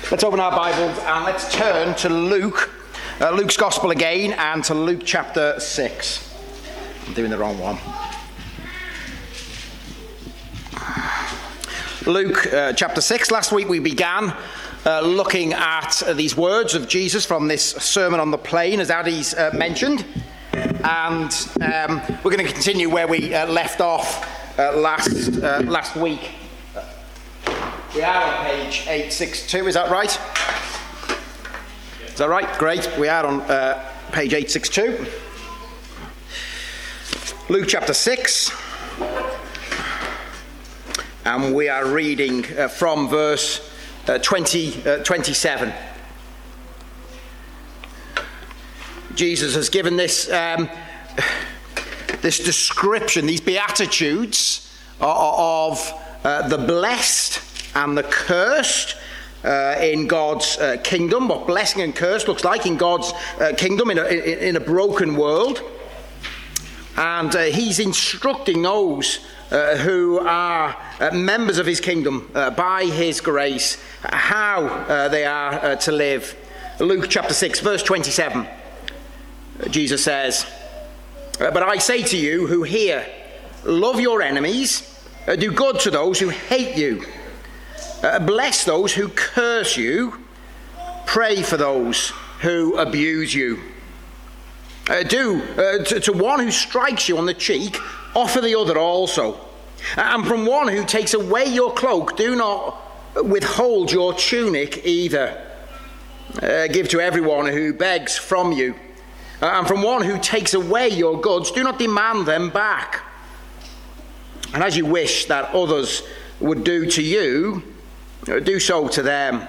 Let's open our Bibles and let's turn to Luke, Luke's Gospel again, and to Luke chapter 6. I'm doing the wrong one. Luke chapter 6. Last week we began looking at these words of Jesus from this Sermon on the Plain, as Addy's mentioned. And we're going to continue where we left off last week. We are on page 862, is that right? Is that right? Great. We are on page 862. Luke chapter 6. And we are reading from verse 27. Jesus has given this description, these beatitudes of the blessed and the cursed in God's kingdom. What blessing and curse looks like in God's kingdom in a broken world. And he's instructing those who are members of his kingdom by his grace how they are to live. Luke chapter 6 verse 27. Jesus says, "But I say to you who hear, love your enemies, do good to those who hate you. Bless those who curse you. Pray for those who abuse you. To one who strikes you on the cheek, offer the other also. And from one who takes away your cloak, do not withhold your tunic either. Give to everyone who begs from you. And from one who takes away your goods, do not demand them back. And as you wish that others would do to you, do so to them.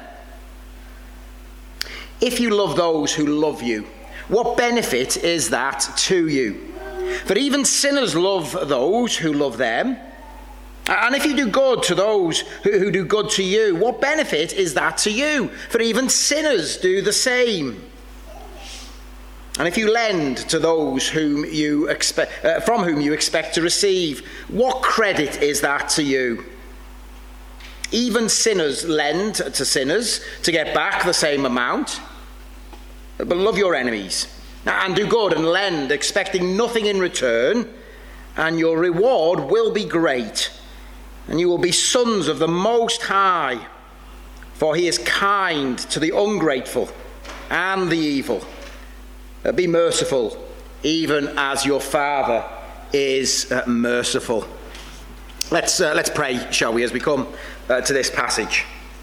If you love those who love you, what benefit is that to you? For even sinners love those who love them. And if you do good to those who do good to you, what benefit is that to you? For even sinners do the same. And if you lend to those from whom you expect to receive, what credit is that to you? Even sinners lend to sinners to get back the same amount. But love your enemies and do good and lend, expecting nothing in return, and your reward will be great, and you will be sons of the Most High, for he is kind to the ungrateful and the evil. Be merciful, even as your Father is merciful." Let's pray, shall we, as we come to this passage.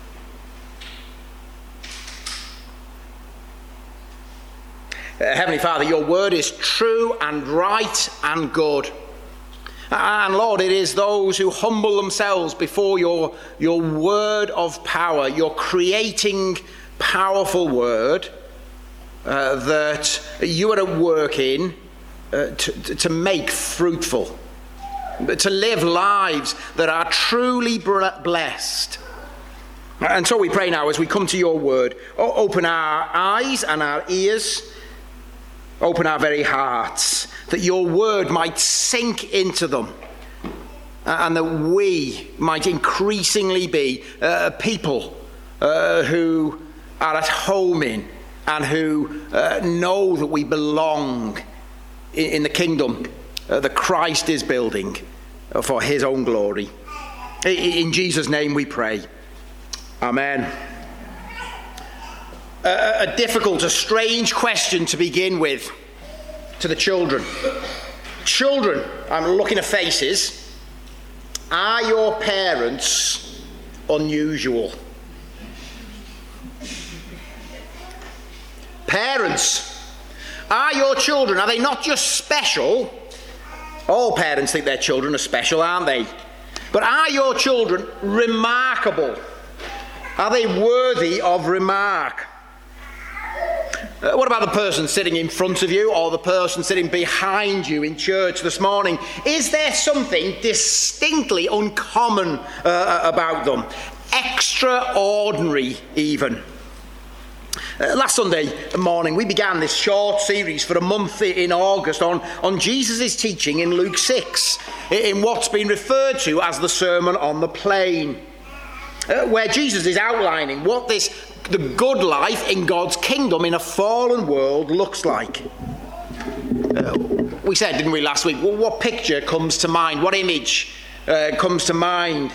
Heavenly Father, your word is true and right and good. And Lord, it is those who humble themselves before your word of power, your creating, powerful word, that you are at work in to make fruitful, to live lives that are truly blessed. And so we pray now as we come to your word, open our eyes and our ears, open our very hearts, that your word might sink into them, and that we might increasingly be people who are at home in and who know that we belong in the kingdom that Christ is building for his own glory. In Jesus' name we pray. Amen. A difficult, a strange question to begin with to the children. Children, I'm looking at faces. Are your parents unusual? Parents, are your children, are they not just special? All parents think their children are special, aren't they? But are your children remarkable? Are they worthy of remark? What about the person sitting in front of you or the person sitting behind you in church this morning? Is there something distinctly uncommon about them? Extraordinary even. Last Sunday morning we began this short series for a month in August on Jesus' teaching in Luke 6, in what's been referred to as the Sermon on the Plain, where Jesus is outlining what this the good life in God's kingdom in a fallen world looks like. We said, didn't we, last week, well, what picture comes to mind, what image comes to mind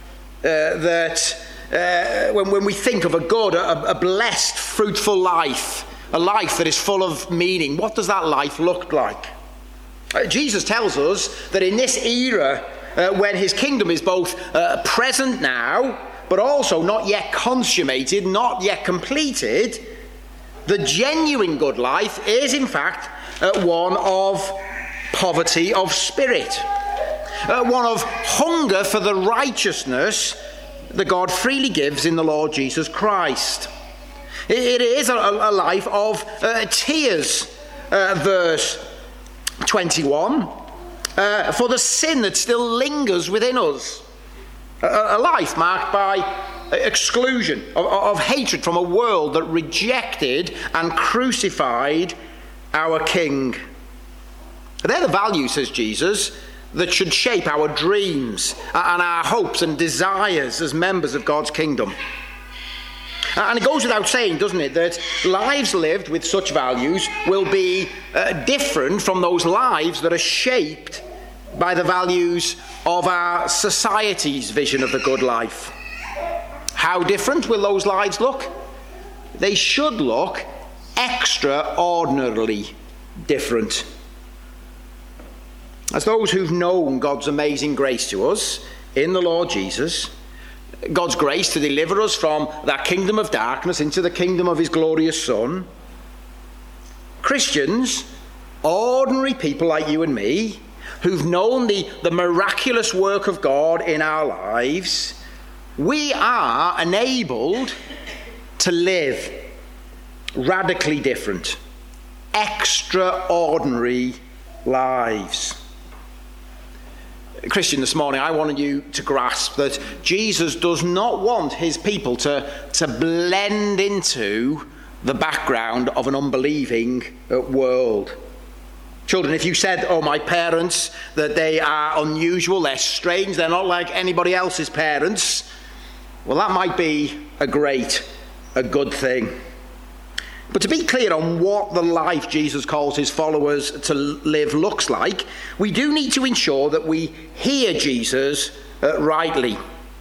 when we think of a good, a blessed, fruitful life, a life that is full of meaning? What does that life look like? Jesus tells us that in this era, when his kingdom is both present now, but also not yet consummated, not yet completed, the genuine good life is in fact one of poverty of spirit, one of hunger for the righteousness that God freely gives in the Lord Jesus Christ. It is a life of tears, verse 21, for the sin that still lingers within us. A life marked by exclusion, of hatred from a world that rejected and crucified our King. They're the values, says Jesus, that should shape our dreams and our hopes and desires as members of God's kingdom. And it goes without saying, doesn't it, that lives lived with such values will be different from those lives that are shaped by the values of our society's vision of the good life. How different will those lives look? They should look extraordinarily different. As those who've known God's amazing grace to us in the Lord Jesus, God's grace to deliver us from that kingdom of darkness into the kingdom of his glorious Son, Christians, ordinary people like you and me, who've known the miraculous work of God in our lives, we are enabled to live radically different, extraordinary lives. Christian, this morning I wanted you to grasp that Jesus does not want his people to blend into the background of an unbelieving world. Children, if you said, oh, my parents, that they are unusual, they're strange, they're not like anybody else's parents, well, that might be a good thing. But to be clear on what the life Jesus calls his followers to live looks like, we do need to ensure that we hear Jesus rightly.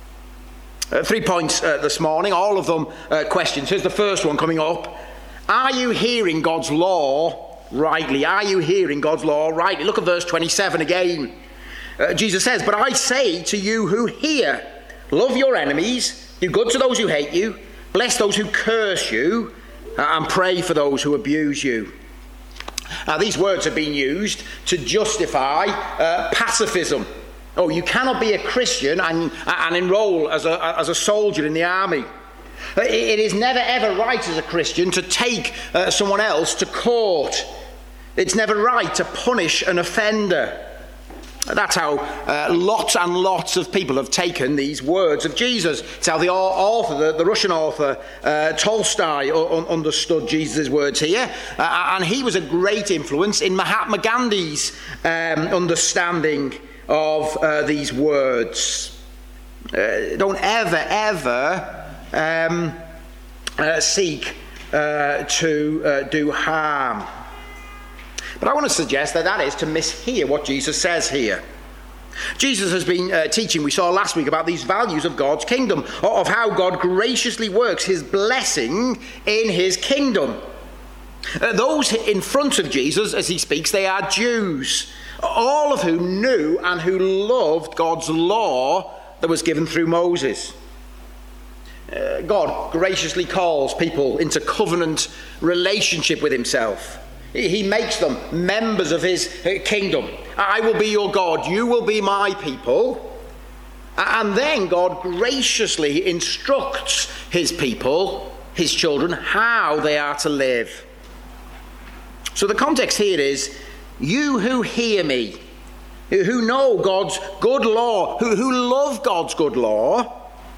3 points this morning, all of them questions. Here's the first one coming up. Are you hearing God's law rightly? Are you hearing God's law rightly? Look at verse 27 again. Jesus says, but I say to you who hear, love your enemies, do good to those who hate you, bless those who curse you, and pray for those who abuse you. Now, these words have been used to justify pacifism. Oh, you cannot be a Christian and enroll as a soldier in the army. It is never ever right as a Christian to take someone else to court. It's never right to punish an offender. That's how lots and lots of people have taken these words of Jesus. It's how the author, the Russian author, Tolstoy, understood Jesus' words here. And he was a great influence in Mahatma Gandhi's understanding of these words. Don't ever seek to do harm. But I want to suggest that is to mishear what Jesus says here. Jesus has been teaching, we saw last week, about these values of God's kingdom, of how God graciously works his blessing in his kingdom. Those in front of Jesus, as he speaks, they are Jews, all of whom knew and who loved God's law that was given through Moses. God graciously calls people into covenant relationship with himself. He makes them members of his kingdom. I will be your God, you will be my people. And then God graciously instructs his people, his children, how they are to live. So the context here is, you who hear me, who know God's good law, who love God's good law,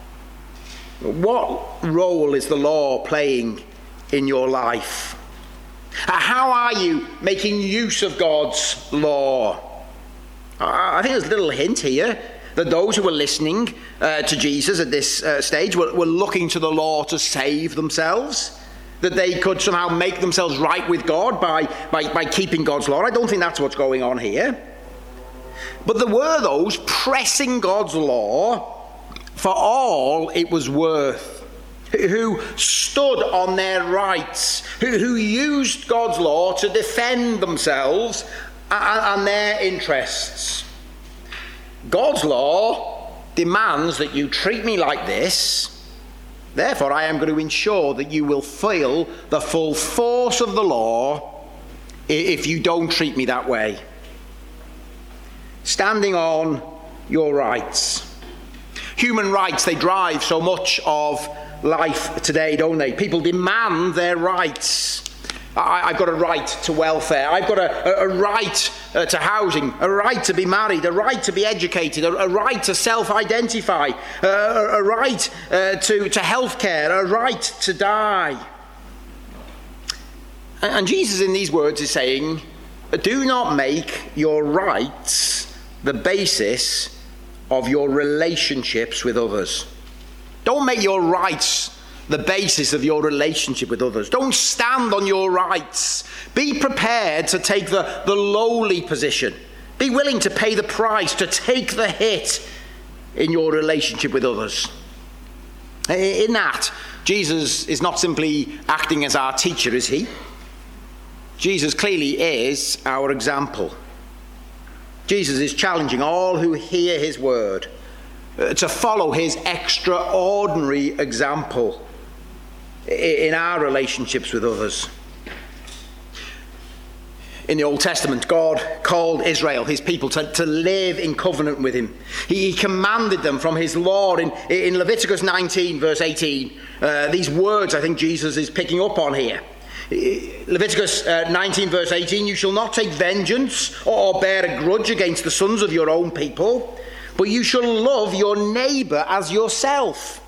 what role is the law playing in your life? How are you making use of God's law? I think there's a little hint here that those who were listening to Jesus at this stage were looking to the law to save themselves, that they could somehow make themselves right with God by keeping God's law. I don't think that's what's going on here. But there were those pressing God's law for all it was worth, who stood on their rights, who used God's law to defend themselves and their interests. God's law demands that you treat me like this. Therefore, I am going to ensure that you will feel the full force of the law if you don't treat me that way. Standing on your rights. Human rights, they drive so much of life today, don't they? People demand their rights. I've got a right to welfare. I've got a right to housing, a right to be married, a right to be educated, a right to self-identify, a right to health care, a right to die. And Jesus in these words is saying, do not make your rights the basis of your relationships with others. Don't make your rights the basis of your relationship with others. Don't stand on your rights. Be prepared to take the lowly position. Be willing to pay the price, to take the hit in your relationship with others. In that, Jesus is not simply acting as our teacher, is he? Jesus clearly is our example. Jesus is challenging all who hear his word to follow his extraordinary example in our relationships with others. In the Old Testament, God called Israel, his people, to live in covenant with him. He commanded them from his law. In Leviticus 19, verse 18, these words I think Jesus is picking up on here. Leviticus 19 verse 18, you shall not take vengeance or bear a grudge against the sons of your own people, but you shall love your neighbour as yourself.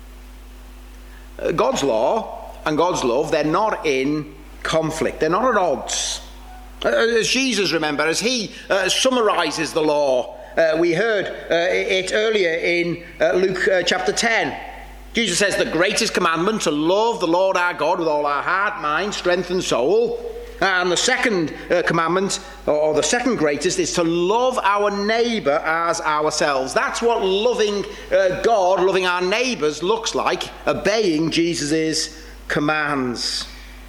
God's law and God's love, they're not in conflict. They're not at odds. As Jesus, remember, as he summarises the law, we heard it earlier in Luke chapter 10. Jesus says the greatest commandment, to love the Lord our God with all our heart, mind, strength and soul. And the second commandment, or the second greatest, is to love our neighbour as ourselves. That's what loving God, loving our neighbours looks like, obeying Jesus' commands.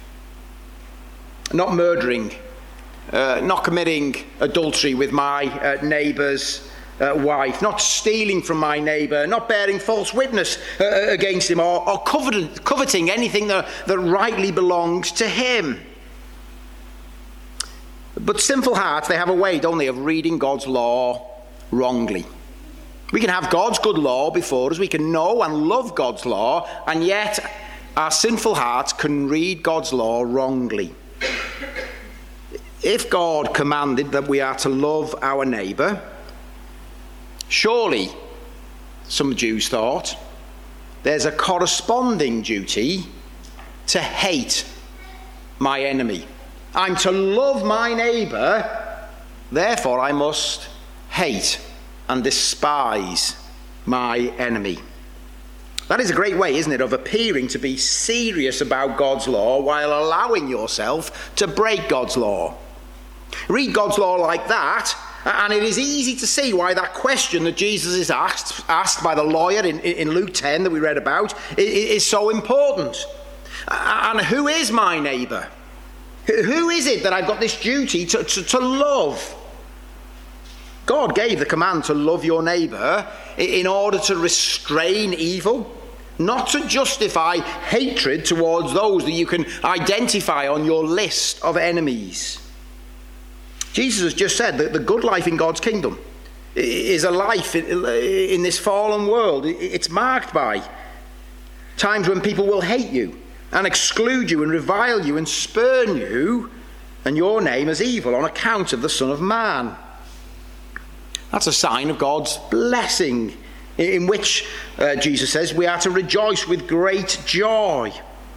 Not murdering, not committing adultery with my neighbour's wife, not stealing from my neighbour, not bearing false witness against him, or coveting anything that rightly belongs to him. But sinful hearts, they have a way, don't they, of reading God's law wrongly. We can have God's good law before us, we can know and love God's law, and yet our sinful hearts can read God's law wrongly. If God commanded that we are to love our neighbour, surely, some Jews thought, there's a corresponding duty to hate my enemy. I'm to love my neighbour, therefore I must hate and despise my enemy. That is a great way, isn't it, of appearing to be serious about God's law while allowing yourself to break God's law. Read God's law like that, and it is easy to see why that question that Jesus is asked by the lawyer in Luke 10 that we read about is so important. And who is my neighbour? Who is it that I've got this duty to love? God gave the command to love your neighbour in order to restrain evil, not to justify hatred towards those that you can identify on your list of enemies. Jesus has just said that the good life in God's kingdom is a life in this fallen world. It's marked by times when people will hate you and exclude you and revile you and spurn you and your name as evil on account of the Son of Man. That's a sign of God's blessing, in which Jesus says we are to rejoice with great joy.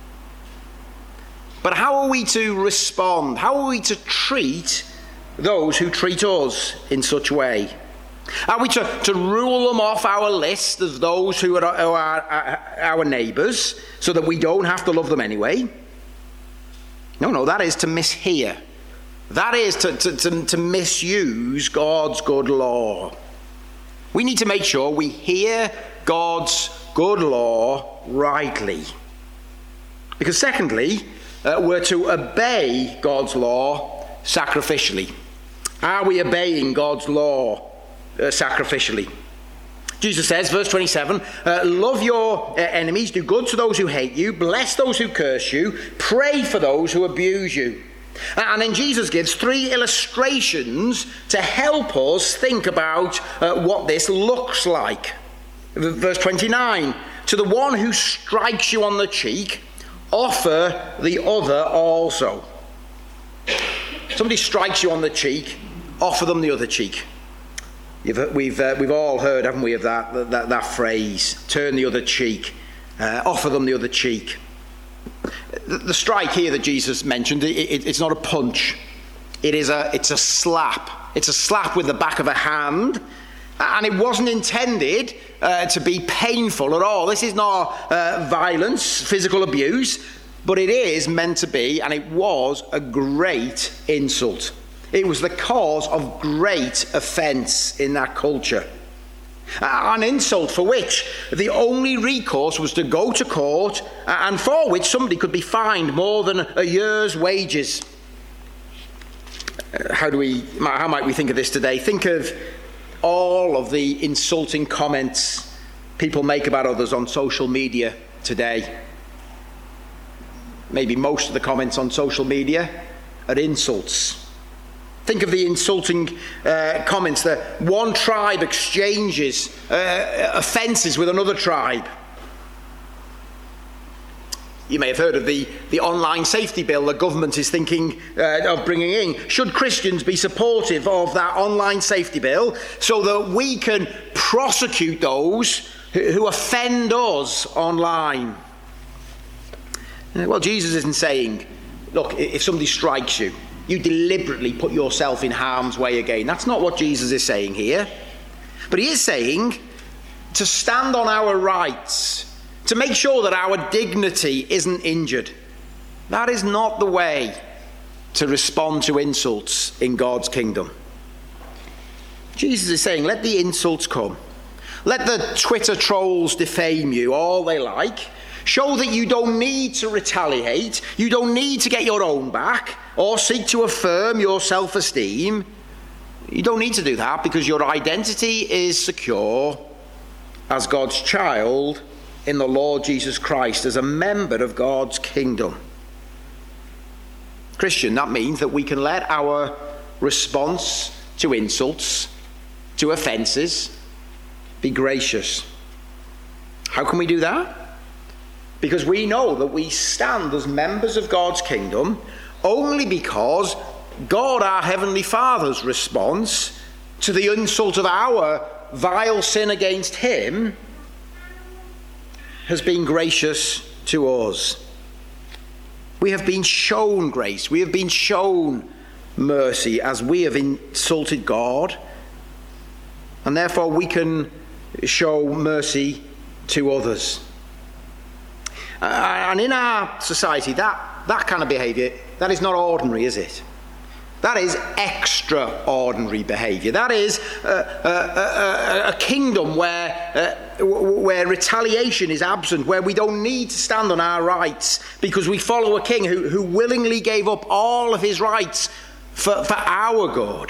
But how are we to respond? How are we to treat those who treat us in such a way? Are we to rule them off our list as those who are our neighbours so that we don't have to love them anyway? No, that is to mishear. That is to misuse God's good law. We need to make sure we hear God's good law rightly. Because secondly, we're to obey God's law sacrificially. Are we obeying God's law sacrificially? Jesus says, verse 27, love your enemies, do good to those who hate you, bless those who curse you, pray for those who abuse you. And then Jesus gives 3 illustrations to help us think about what this looks like. Verse 29, to the one who strikes you on the cheek, offer the other also. Somebody strikes you on the cheek, offer them the other cheek. We've all heard, haven't we, of that phrase, turn the other cheek, offer them the other cheek. The strike here that Jesus mentioned, it's not a punch. It's a slap. It's a slap with the back of a hand, and it wasn't intended to be painful at all. This is not violence, physical abuse, but it is meant to be, and it was a great insult. It was the cause of great offence in that culture. An insult for which the only recourse was to go to court, and for which somebody could be fined more than a year's wages. How might we think of this today? Think of all of the insulting comments people make about others on social media today. Maybe most of the comments on social media are insults. Think of the insulting comments that one tribe exchanges offences with another tribe. You may have heard of the online safety bill the government is thinking of bringing in. Should Christians be supportive of that online safety bill so that we can prosecute those who offend us online? Well, Jesus isn't saying, look, if somebody strikes you, you deliberately put yourself in harm's way again. That's not what Jesus is saying here. But he is saying to stand on our rights, to make sure that our dignity isn't injured. That is not the way to respond to insults in God's kingdom. Jesus is saying, let the insults come. Let the Twitter trolls defame you all they like. Show that you don't need to retaliate. You don't need to get your own back or seek to affirm your self-esteem. You don't need to do that because your identity is secure as God's child in the Lord Jesus Christ, as a member of God's kingdom. Christian, that means that we can let our response to insults, to offences, be gracious. How can we do that? Because we know that we stand as members of God's kingdom only because God, our Heavenly Father's response to the insult of our vile sin against him has been gracious to us. We have been shown grace. We have been shown mercy as we have insulted God. And therefore we can show mercy to others. And in our society, that kind of behaviour, that is not ordinary, is it? That is extraordinary behaviour. That is a kingdom where retaliation is absent, where we don't need to stand on our rights because we follow a king who willingly gave up all of his rights for our good.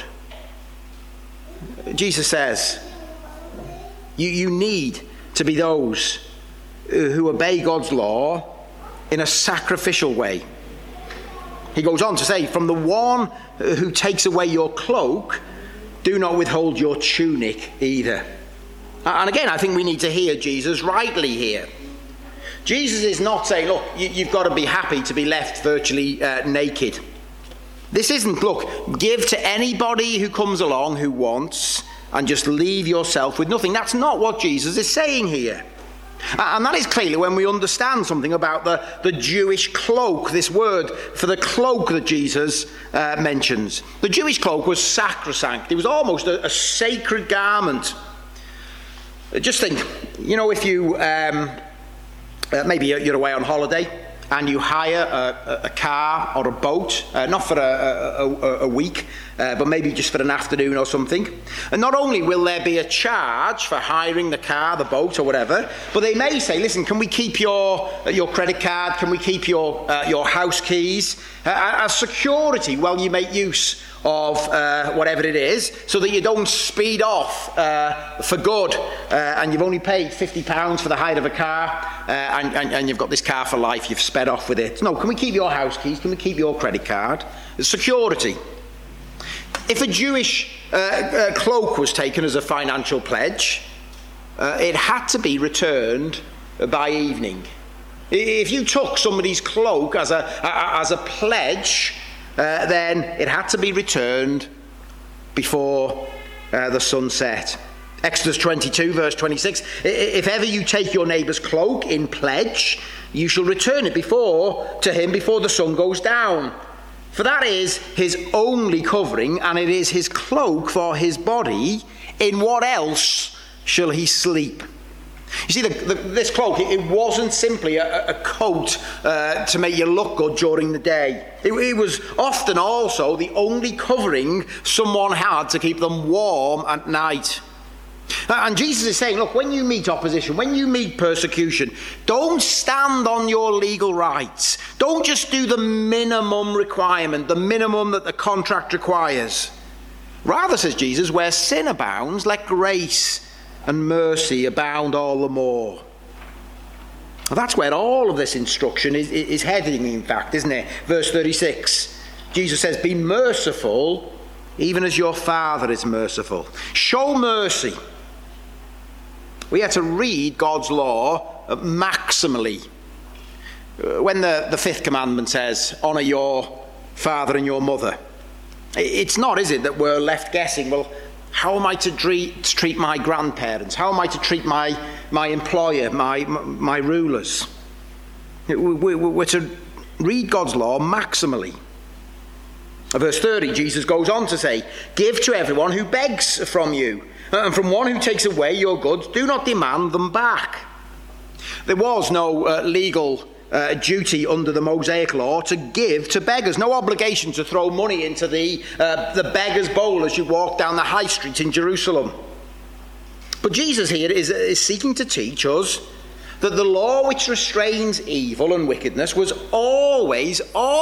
Jesus says, you need to be those who obey God's law in a sacrificial way. He goes on to say, from the one who takes away your cloak, do not withhold your tunic either. And again, I think we need to hear Jesus rightly here. Jesus is not saying, look, you've got to be happy to be left virtually naked. This isn't, look, give to anybody who comes along who wants and just leave yourself with nothing. That's not what Jesus is saying here. And that is clearly when we understand something about the Jewish cloak, this word for the cloak that Jesus mentions. The Jewish cloak was sacrosanct. It was almost a sacred garment. Just think, if you, maybe you're away on holiday and you hire a car or a boat, not for a week, but maybe just for an afternoon or something. And not only will there be a charge for hiring the car, the boat or whatever, but they may say, listen, can we keep your credit card? Can we keep your house keys as security while you make use of whatever it is, so that you don't speed off for good and you've only paid £50 for the hire of a car and you've got this car for life, you've sped off with it. No, can we keep your house keys? Can we keep your credit card? Security. If a Jewish cloak was taken as a financial pledge, it had to be returned by evening. If you took somebody's cloak as a pledge, then it had to be returned before the sun set. Exodus 22 verse 26, if ever you take your neighbour's cloak in pledge, you shall return it to him before the sun goes down. For that is his only covering, and it is his cloak for his body. In what else shall he sleep? You see, this cloak, it wasn't simply a coat to make you look good during the day. It was often also the only covering someone had to keep them warm at night. And Jesus is saying, look, when you meet opposition, when you meet persecution, don't stand on your legal rights. Don't just do the minimum requirement, the minimum that the contract requires. Rather, says Jesus, where sin abounds, let grace and mercy abound all the more. Well, that's where all of this instruction is heading, in fact, isn't it? Verse 36, Jesus says, be merciful, even as your Father is merciful. Show mercy. We are to read God's law maximally. When the fifth commandment says, honour your father and your mother, it's not, is it, that we're left guessing, well, how am I to treat my grandparents? How am I to treat my employer, my rulers? We're to read God's law maximally. Verse 30, Jesus goes on to say, give to everyone who begs from you, and from one who takes away your goods, do not demand them back. There was no legal duty under the Mosaic law to give to beggars, no obligation to throw money into the beggar's bowl as you walk down the high street in Jerusalem. But Jesus here is seeking to teach us that the law which restrains evil and wickedness was always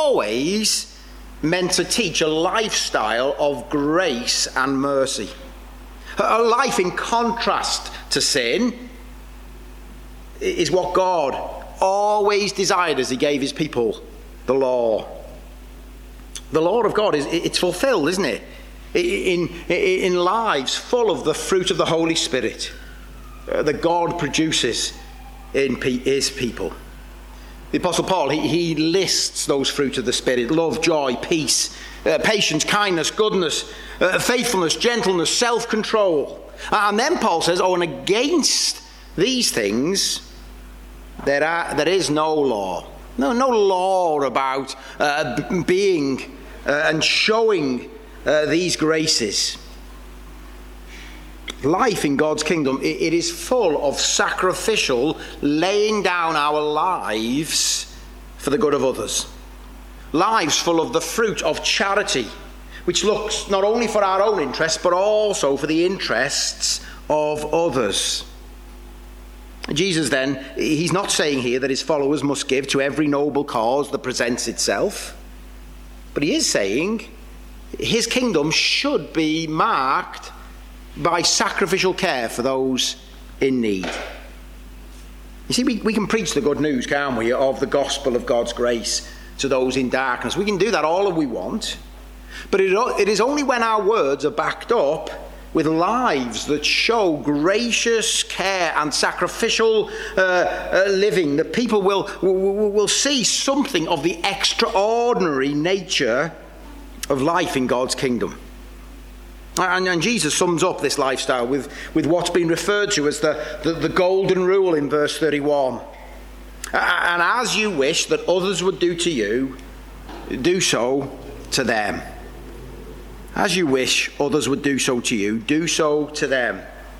meant to teach a lifestyle of grace and mercy. A life in contrast to sin is what God always desired as he gave his people the law. The law of God, it's fulfilled, isn't it? In lives full of the fruit of the Holy Spirit that God produces in his people. The Apostle Paul, he lists those fruits of the Spirit: love, joy, peace, patience, kindness, goodness, faithfulness, gentleness, self-control. And then Paul says, and against these things there is no law. No law about being and showing these graces. Life in God's kingdom, it is full of sacrificial laying down our lives for the good of others. Lives full of the fruit of charity, which looks not only for our own interests, but also for the interests of others. Jesus then, he's not saying here that his followers must give to every noble cause that presents itself, but he is saying his kingdom should be marked by sacrificial care for those in need. You see, we can preach the good news, can't we, of the gospel of God's grace to those in darkness. We can do that all that we want, but it is only when our words are backed up with lives that show gracious care and sacrificial living that people will see something of the extraordinary nature of life in God's kingdom. And Jesus sums up this lifestyle with what's been referred to as the golden rule in verse 31. And as you wish that others would do to you, do so to them. As you wish others would do so to you, do so to them.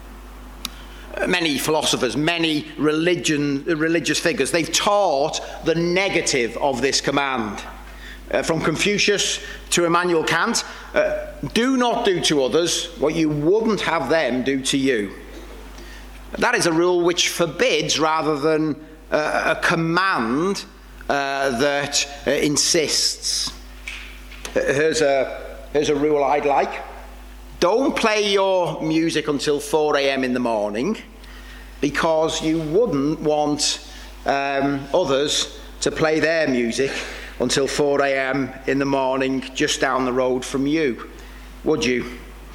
Many philosophers, many religious figures, they've taught the negative of this command. From Confucius to Immanuel Kant, do not do to others what you wouldn't have them do to you. That is a rule which forbids rather than a command that insists. Here's a rule I'd like. Don't play your music until 4 a.m. in the morning, because you wouldn't want others to play their music until 4 a.m. in the morning just down the road from you, would you?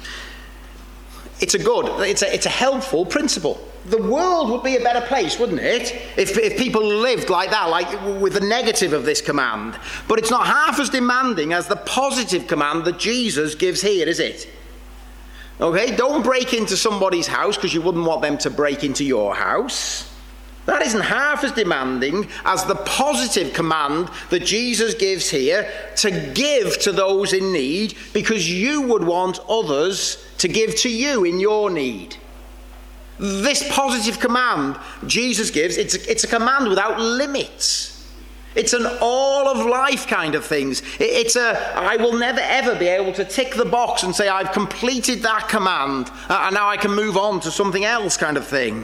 It's a helpful principle. The world would be a better place, wouldn't it, if people lived like that, like with the negative of this command. But it's not half as demanding as the positive command that Jesus gives here, is it? Okay, don't break into somebody's house because you wouldn't want them to break into your house. That isn't half as demanding as the positive command that Jesus gives here to give to those in need, because you would want others to give to you in your need. This positive command Jesus gives, it's a command without limits. It's an all of life kind of things. I will never ever be able to tick the box and say I've completed that command and now I can move on to something else kind of thing.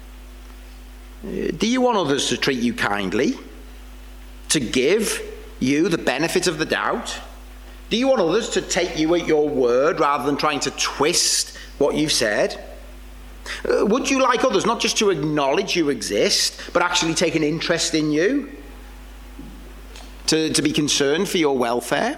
Do you want others to treat you kindly? To give you the benefit of the doubt? Do you want others to take you at your word rather than trying to twist what you've said? Would you like others not just to acknowledge you exist, but actually take an interest in you? To be concerned for your welfare?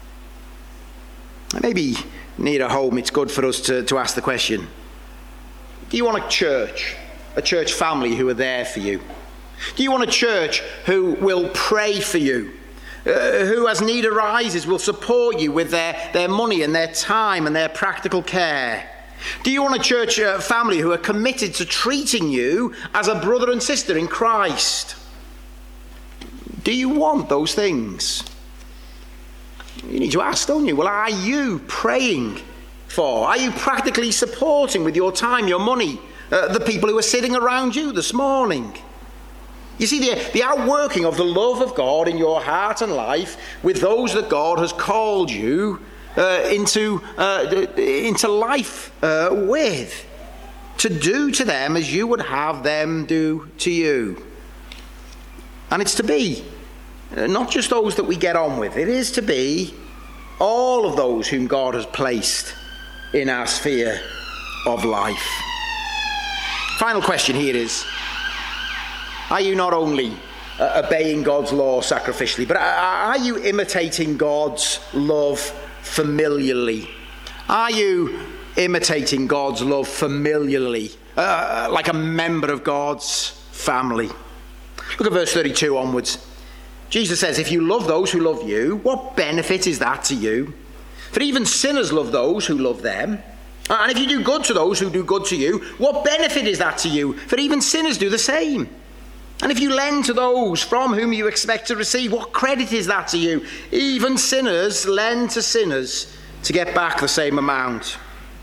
Maybe near home it's good for us to ask the question, do you want a church family who are there for you? Do you want a church who will pray for you? Who, as need arises, will support you with their money and their time and their practical care? Do you want a church family who are committed to treating you as a brother and sister in Christ? Do you want those things? You need to ask, don't you? Well, are you praying for? Are you practically supporting with your time, your money, the people who are sitting around you this morning? You see, the outworking of the love of God in your heart and life with those that God has called you into life with, to do to them as you would have them do to you. And it's to be not just those that we get on with, it is to be all of those whom God has placed in our sphere of life. Final question here is, are you not only obeying God's law sacrificially, but are you imitating God's love familiarly? Are you imitating God's love familiarly, like a member of God's family? Look at verse 32 onwards. Jesus says, if you love those who love you, what benefit is that to you? For even sinners love those who love them. And if you do good to those who do good to you, what benefit is that to you? For even sinners do the same. And if you lend to those from whom you expect to receive, what credit is that to you? Even sinners lend to sinners to get back the same amount.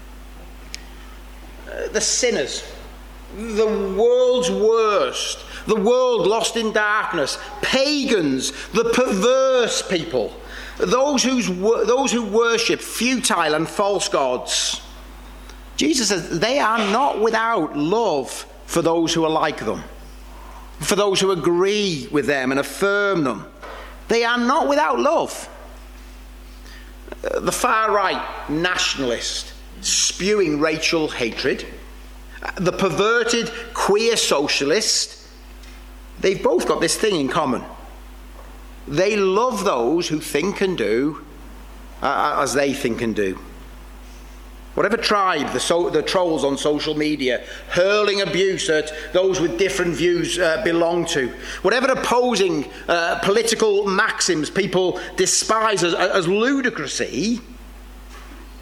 The sinners, the world's worst, the world lost in darkness, pagans, the perverse people, those who worship futile and false gods. Jesus says they are not without love for those who are like them, for those who agree with them and affirm them. They are not without love. The far-right nationalist spewing racial hatred, the perverted queer socialist, they've both got this thing in common. They love those who think and do as they think and do. Whatever tribe the trolls on social media hurling abuse at those with different views belong to, whatever opposing political maxims people despise as ludicrousy,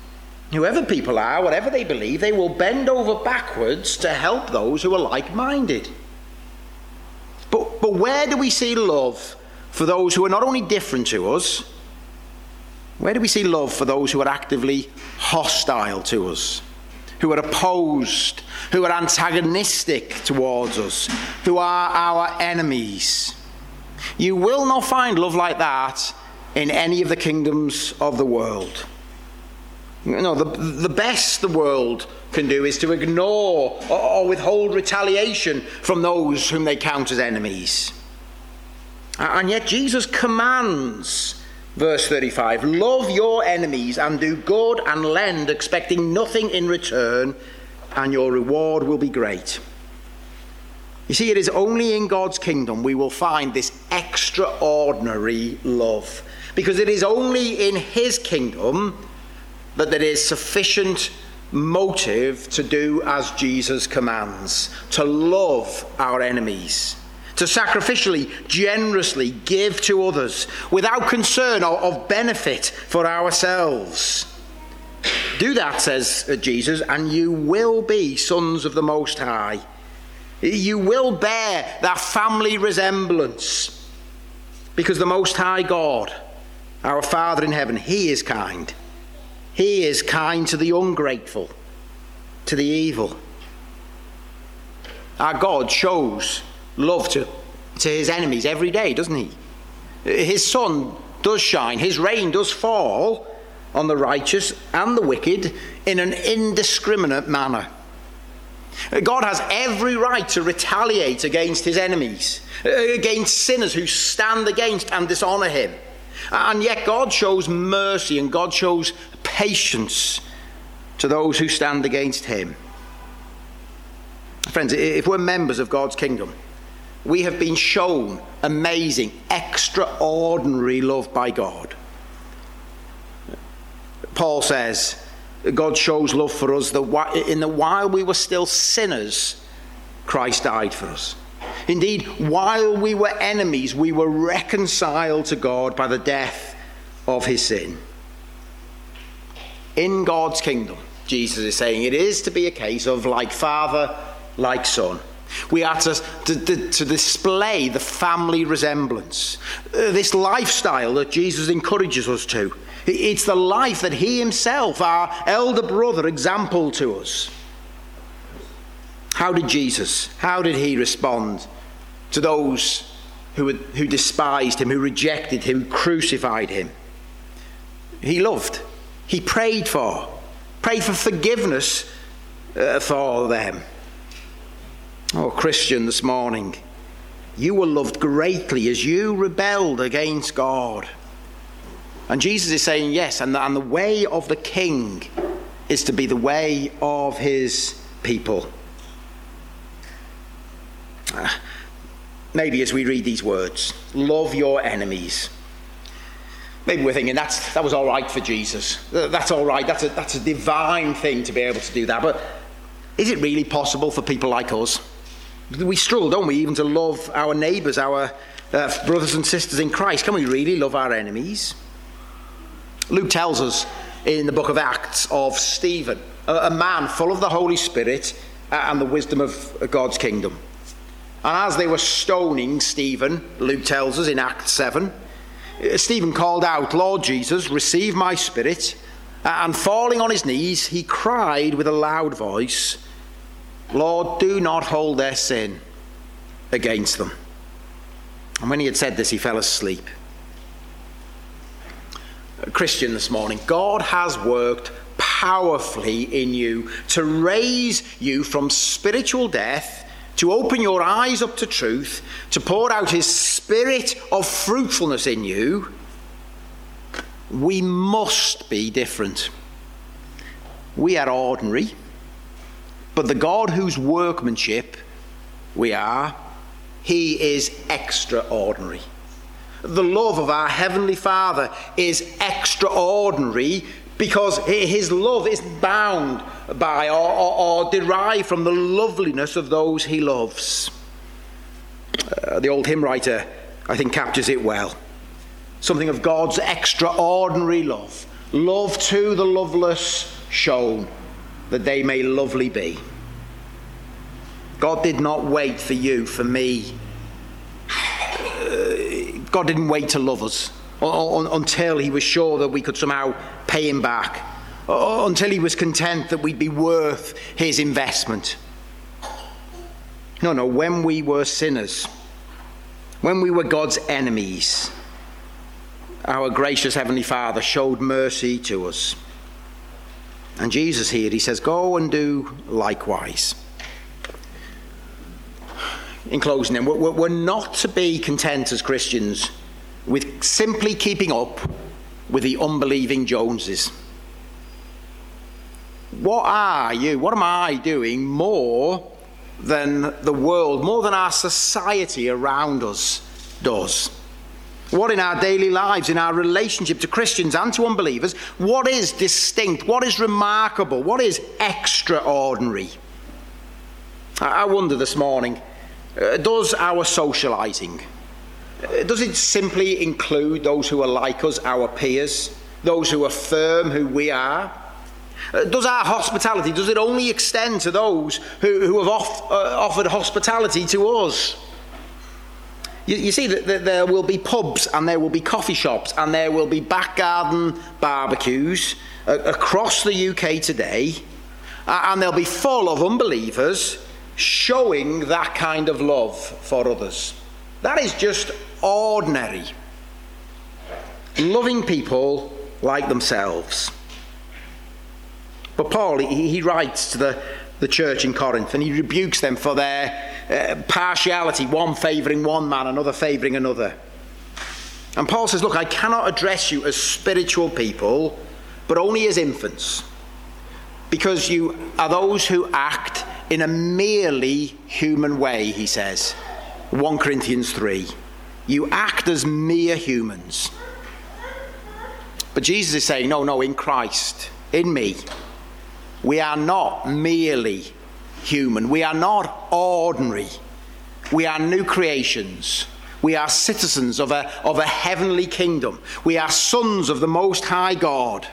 Whoever people are, whatever they believe, they will bend over backwards to help those who are like-minded. But where do we see love for those who are not only different to us? Where do we see love for those who are actively hostile to us, who are opposed, who are antagonistic towards us, who are our enemies? You will not find love like that in any of the kingdoms of the world. No, the best the world can do is to ignore or withhold retaliation from those whom they count as enemies. And yet Jesus commands, verse 35, love your enemies and do good and lend, expecting nothing in return, and your reward will be great. You see, it is only in God's kingdom we will find this extraordinary love, because it is only in his kingdom that there is sufficient motive to do as Jesus commands, to love our enemies, to sacrificially, generously give to others without concern of benefit for ourselves. Do that, says Jesus, and you will be sons of the Most High. You will bear that family resemblance, because the Most High God, our Father in heaven, he is kind. He is kind to the ungrateful, to the evil. Our God shows love to his enemies every day, doesn't he? His sun does shine, his rain does fall on the righteous and the wicked in an indiscriminate manner. God has every right to retaliate against his enemies, against sinners who stand against and dishonour him. And yet God shows mercy and God shows patience to those who stand against him. Friends, if we're members of God's kingdom, we have been shown amazing, extraordinary love by God. Paul says God shows love for us that while we were still sinners, Christ died for us. Indeed, while we were enemies, we were reconciled to God by the death of his sin. In God's kingdom, Jesus is saying, it is to be a case of like father, like son. We are to display the family resemblance, this lifestyle that Jesus encourages us to. It's the life that he himself, our elder brother, exampled to us. How did he respond to those who despised him, who rejected him, who crucified him? He loved. He prayed for forgiveness for them. Oh, Christian, this morning, you were loved greatly as you rebelled against God. And Jesus is saying, yes, and the way of the King is to be the way of his people. Maybe as we read these words, love your enemies, maybe we're thinking that was all right for Jesus. That's all right. That's a divine thing to be able to do that. But is it really possible for people like us? We struggle, don't we, even to love our neighbours, our brothers and sisters in Christ. Can we really love our enemies? Luke tells us in the book of Acts of Stephen, a man full of the Holy Spirit and the wisdom of God's kingdom. And as they were stoning Stephen, Luke tells us in Acts 7, Stephen called out, "Lord Jesus, receive my spirit." And falling on his knees, he cried with a loud voice, "Lord, do not hold their sin against them." And when he had said this, he fell asleep. Christian, this morning, God has worked powerfully in you to raise you from spiritual death, to open your eyes up to truth, to pour out his spirit of fruitfulness in you. We must be different. We are ordinary, but the God whose workmanship we are, he is extraordinary. The love of our Heavenly Father is extraordinary because his love is bound by or derived from the loveliness of those he loves. The old hymn writer, I think, captures it well. Something of God's extraordinary love. Love to the loveless, shown, that they may lovely be. God did not wait for you, for me. God didn't wait to love us until he was sure that we could somehow pay him back, until he was content that we'd be worth his investment. No, when we were sinners, when we were God's enemies, our gracious Heavenly Father showed mercy to us. And Jesus here, he says, go and do likewise. In closing then, we're not to be content as Christians with simply keeping up with the unbelieving Joneses. What am I doing more than the world, more than our society around us does? What in our daily lives, in our relationship to Christians and to unbelievers, what is distinct, what is remarkable, what is extraordinary? I wonder this morning, does our socialising, does it simply include those who are like us, our peers, those who affirm who we are? Does our hospitality, does it only extend to those who have offered hospitality to us? You see that there will be pubs and there will be coffee shops and there will be back garden barbecues across the UK today, and they'll be full of unbelievers showing that kind of love for others. That is just ordinary. Loving people like themselves. But Paul, he writes to the church in Corinth, and he rebukes them for their partiality, one favouring one man, another favouring another. And Paul says, look, I cannot address you as spiritual people, but only as infants, because you are those who act in a merely human way, he says. 1 Corinthians 3. You act as mere humans. But Jesus is saying, no, in Christ, in me, we are not merely human. We are not ordinary. We are new creations. We are citizens of a heavenly kingdom. We are sons of the Most High God.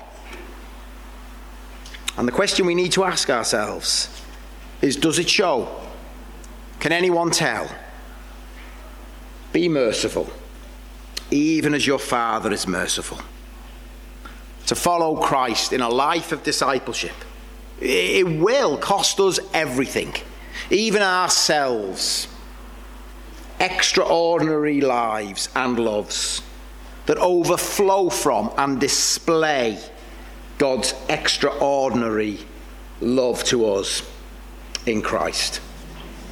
And the question we need to ask ourselves is, does it show? Can anyone tell? Be merciful, even as your Father is merciful. To follow Christ in a life of discipleship, it will cost us everything, even ourselves. Extraordinary lives and loves that overflow from and display God's extraordinary love to us in Christ.